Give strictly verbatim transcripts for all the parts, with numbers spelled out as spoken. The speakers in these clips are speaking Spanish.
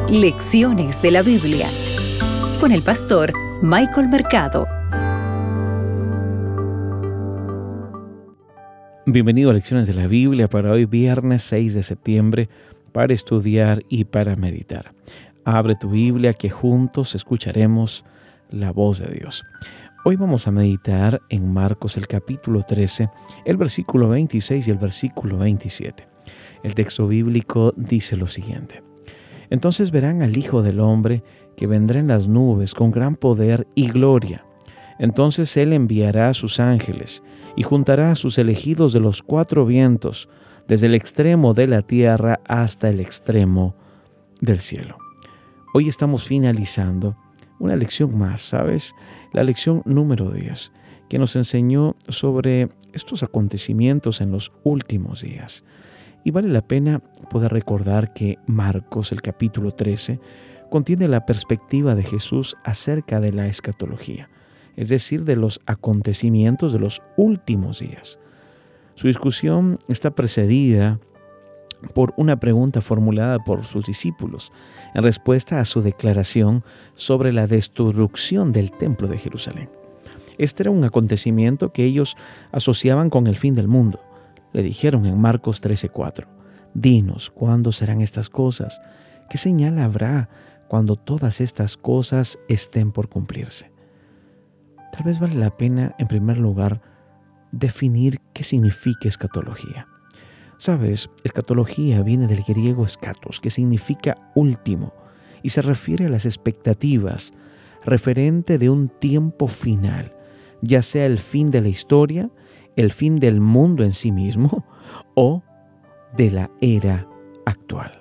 Lecciones de la Biblia con el pastor Michael Mercado. Bienvenido a Lecciones de la Biblia para hoy viernes seis de septiembre para estudiar y para meditar. Abre tu Biblia que juntos escucharemos la voz de Dios. Hoy vamos a meditar en Marcos el capítulo trece, el versículo veintiséis y el versículo veintisiete. El texto bíblico dice lo siguiente: Entonces verán al Hijo del Hombre que vendrá en las nubes con gran poder y gloria. Entonces Él enviará a sus ángeles y juntará a sus elegidos de los cuatro vientos, desde el extremo de la tierra hasta el extremo del cielo. Hoy estamos finalizando una lección más, ¿sabes? La lección número diez, que nos enseñó sobre estos acontecimientos en los últimos días. Y vale la pena poder recordar que Marcos, el capítulo trece, contiene la perspectiva de Jesús acerca de la escatología, es decir, de los acontecimientos de los últimos días. Su discusión está precedida por una pregunta formulada por sus discípulos en respuesta a su declaración sobre la destrucción del templo de Jerusalén. Este era un acontecimiento que ellos asociaban con el fin del mundo. Le dijeron en Marcos trece cuatro, «Dinos, ¿cuándo serán estas cosas? ¿Qué señal habrá cuando todas estas cosas estén por cumplirse?» Tal vez vale la pena, en primer lugar, definir qué significa escatología. Sabes, escatología viene del griego escatos, que significa último, y se refiere a las expectativas referente de un tiempo final, ya sea el fin de la historia, el fin del mundo en sí mismo o de la era actual.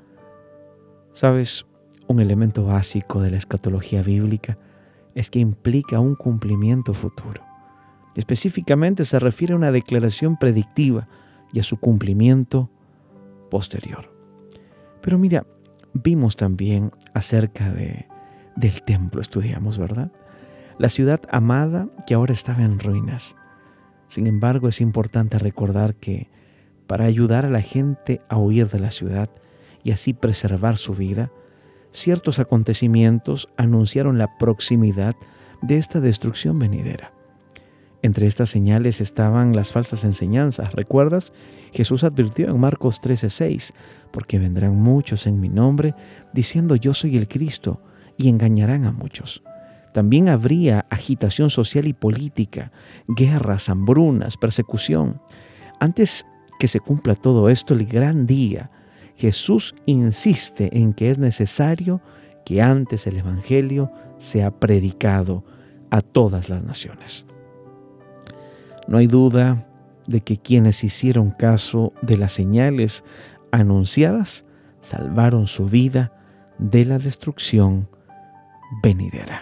¿Sabes? Un elemento básico de la escatología bíblica es que implica un cumplimiento futuro. Específicamente se refiere a una declaración predictiva y a su cumplimiento posterior. Pero mira, vimos también acerca de, del templo, estudiamos, ¿verdad? La ciudad amada que ahora estaba en ruinas. Sin embargo, es importante recordar que para ayudar a la gente a huir de la ciudad y así preservar su vida, ciertos acontecimientos anunciaron la proximidad de esta destrucción venidera. Entre estas señales estaban las falsas enseñanzas. ¿Recuerdas? Jesús advirtió en Marcos trece seis, porque vendrán muchos en mi nombre diciendo yo soy el Cristo y engañarán a muchos. También habría agitación social y política, guerras, hambrunas, persecución. Antes que se cumpla todo esto, el gran día, Jesús insiste en que es necesario que antes el Evangelio sea predicado a todas las naciones. No hay duda de que quienes hicieron caso de las señales anunciadas salvaron su vida de la destrucción venidera.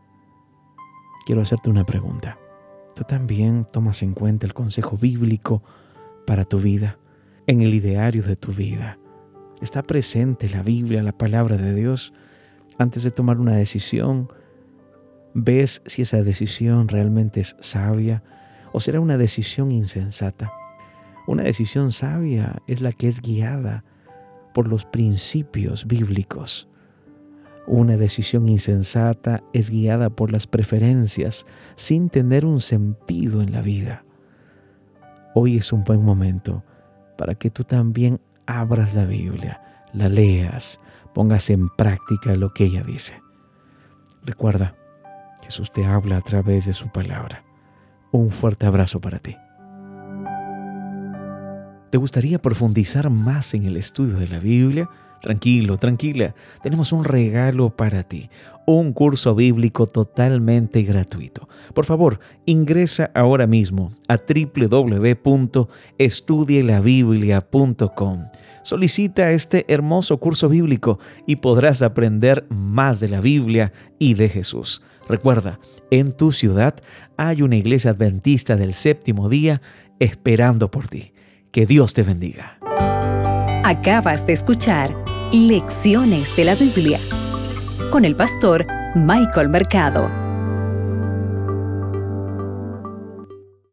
Quiero hacerte una pregunta. ¿Tú también tomas en cuenta el consejo bíblico para tu vida? En el ideario de tu vida, ¿está presente la Biblia, la palabra de Dios? Antes de tomar una decisión, ¿ves si esa decisión realmente es sabia o será una decisión insensata? Una decisión sabia es la que es guiada por los principios bíblicos. Una decisión insensata es guiada por las preferencias sin tener un sentido en la vida. Hoy es un buen momento para que tú también abras la Biblia, la leas, pongas en práctica lo que ella dice. Recuerda, Jesús te habla a través de su palabra. Un fuerte abrazo para ti. ¿Te gustaría profundizar más en el estudio de la Biblia? Tranquilo, tranquila, tenemos un regalo para ti, un curso bíblico totalmente gratuito. Por favor, ingresa ahora mismo a doble u doble u doble u punto estudie la biblia punto com. Solicita este hermoso curso bíblico y podrás aprender más de la Biblia y de Jesús. Recuerda, en tu ciudad hay una iglesia adventista del séptimo día esperando por ti. Que Dios te bendiga. Acabas de escuchar Lecciones de la Biblia con el pastor Michael Mercado.